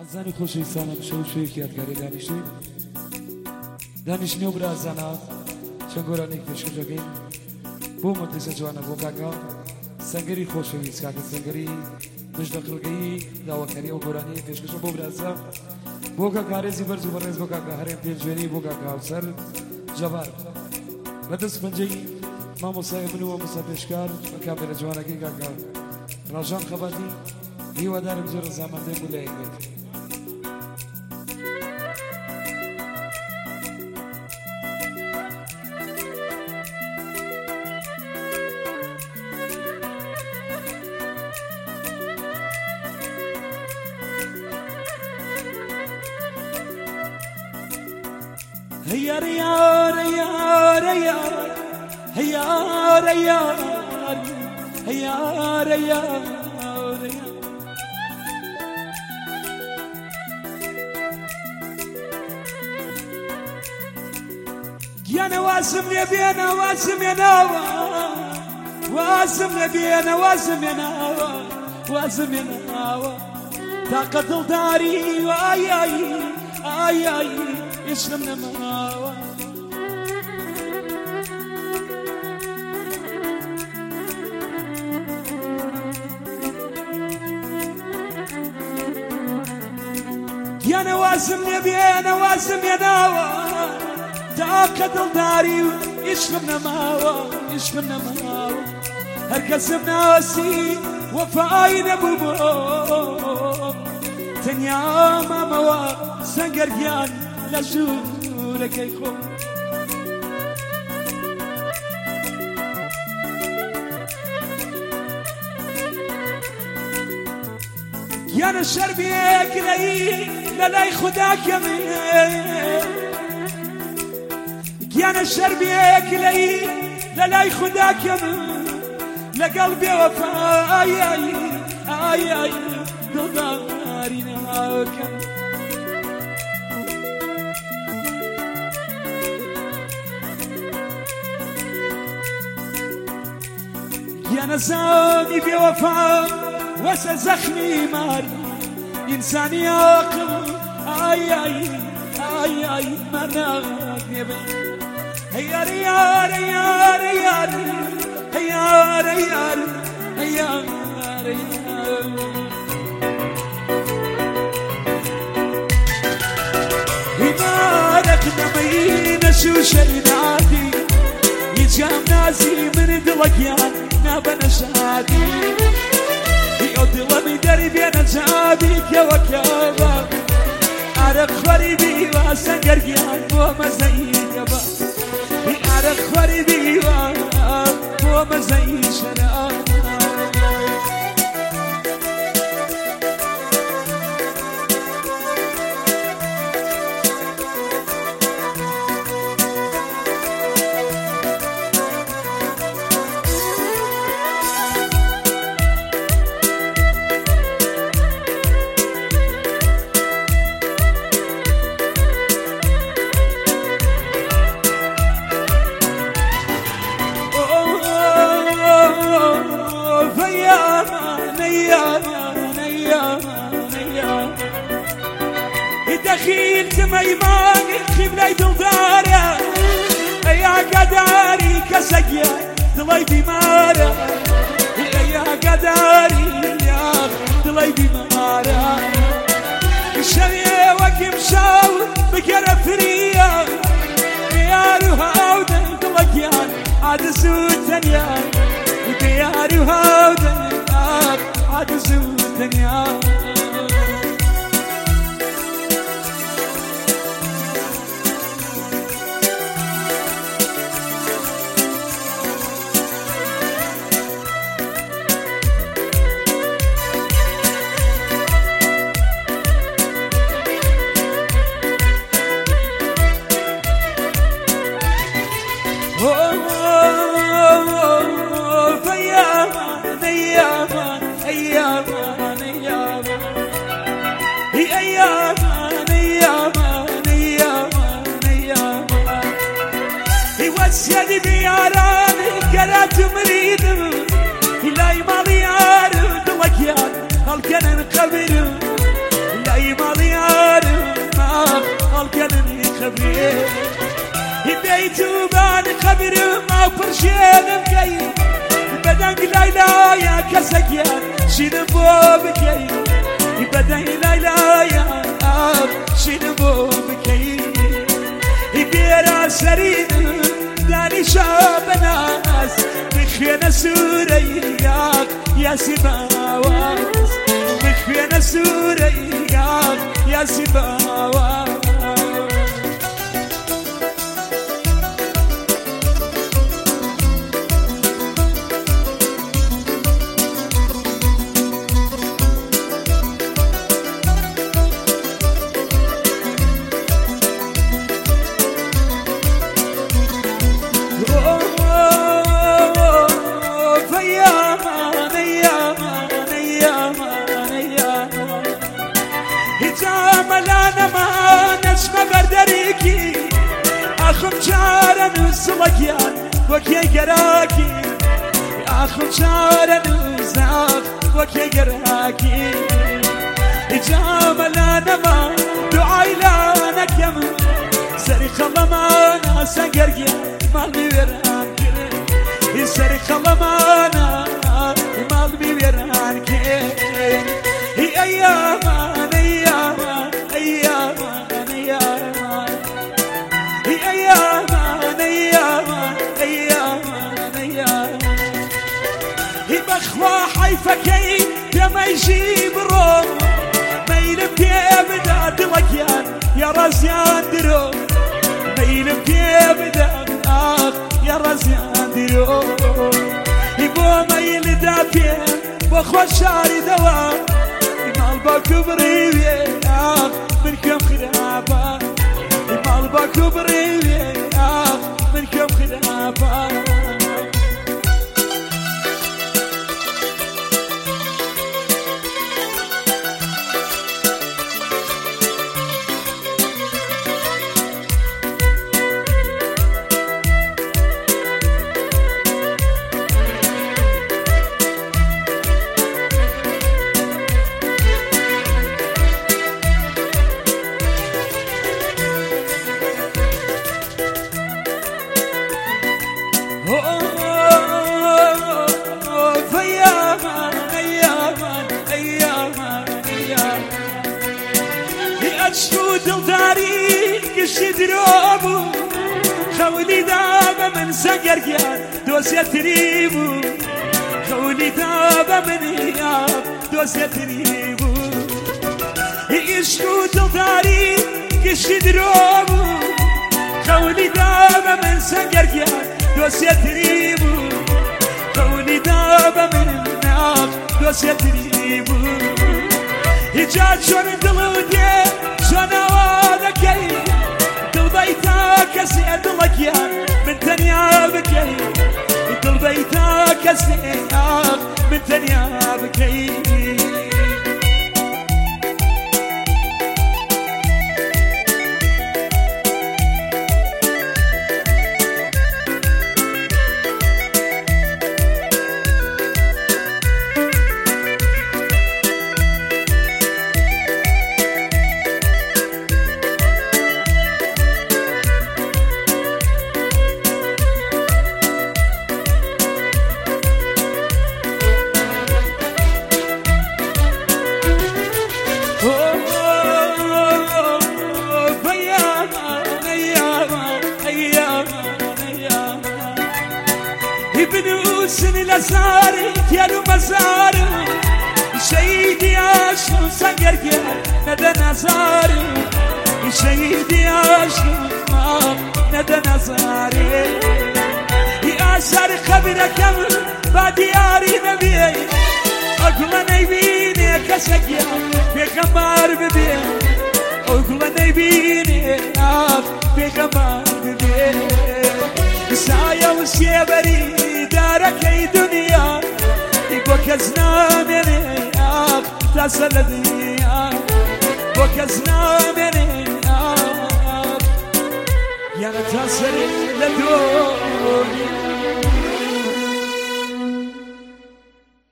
زنی خوشی سانم شوی کیادگاری دانشنی و برای زنها چنگورانی که شجاعی بو مدرسه جوانا بو کاکا سنگری خوشی سکاک سنگری مجدقلگی داوکاری و گورانی پیشکش بو برای زن بو کاکا رزی برزو برز بو کاکا هرم پیشوری بو کاکا سر جوار بدس پنجی ما مصاحب و مصاحبشکار مکابر جوانا کی کاکا راجان خباتی هیوا دارم جور زمان ده بوله اینگه هيار يار يار يار هيار يار هيار يار يا واسم يبينا واسم يا نوا واسم يبينا واسم يا نوا واسم يا نوا تقتل داري واي اي اي اي يشرمنا ماوا يا نواسم يبي نواسم يا نوا تقتل داري يشرمنا ماوا يشرمنا ماوا هركسب ناسي وفاينا بوبو تنيا ماما سنقرقيان لشورك يخون يا نشر بيك لي للاي خداك يمين يا نشر بيك لي للاي خداك يمين لقلبي وفاء اي اي اي اي دلداري ناكم يا نساني بوفاء وسا زخمي مار إنساني عاقل آي آي آي آي مناك يبي هيا ريار ريار ريار هيا ريار هيا ريار هبارك نمين شو شي نادي يجام ناسي من دلقيان نابنا شادي يودلني دربي انا جابيك يا وكابا عرق خريبي واسنقرقيان وما زي يابا عرق خريبي وما زي شراب دخيل تميمان خبلي دلدارة يا قداري كسقيا دلي بمارة يا قداري يا دلي بمارة الشرية وكم شاور بكرة فريا يا روها ودن دلقيان عاد سوتنيا يا روها ودن عاد سوتنيا سيدي بياراني قرات مريد لا يمالي يارد لك يا الكنن قبر لا يمالي زيتوبان قبر ما فرشين بكي بدن ليلى يا كسكيان شين بوبكي بدن ليلى يا شين بوبكي بيرا سرين داني شابناس بخينا سورياك يا سباواس بخينا سورياك يا سباواس أخم شارا نسلكيان وكي جراكي أخم شارا نساق وكي جراكي إجامل أنا ما دعاي لانك يم سرق الله ما أنا سنجرجيا مالي ويرانك سرق الله ما أنا مالي ويرانك هي أيام أيام أيام أيام بخوا حيفكي لما يجيب روم ما يلبكي ابدا دلكيان يا رزيان درو ما يلبكي ابدا يا رزيان درو يبو ما يلدافي بخوا شاري دوا مال باكبري منكم خرابا مال باكبري منكم خرابا أشكو دلداري قشي دروبو خولي دابا من سقرقيان دوسيا تريبو خولي دابا من هياب دوسيا تريبو أشكو دلداري قشي دروبو خولي دابا من سقرقيان دوسيا تريبو خولي دابا من هياب دوسيا تريبو هجات شون دلودي شون وادكي دل بيتك سيد لكيان من تنيا بكي دل بيتك سيد من تنيا بكي بنوسن لساري يالو مزاري شهيدي عاشو سنجرجي ندى نزاري شهيدي عاشو ندى نزاري يأشار خبرك بعد ياري نبي أقول نبيني كسكيا بكمار ببي أقول نبيني بكمار ببي سايا وسيبري دارك اي دنيا وكزنا مني تسل الدنيا وكزنا مني يا تسل الدنيا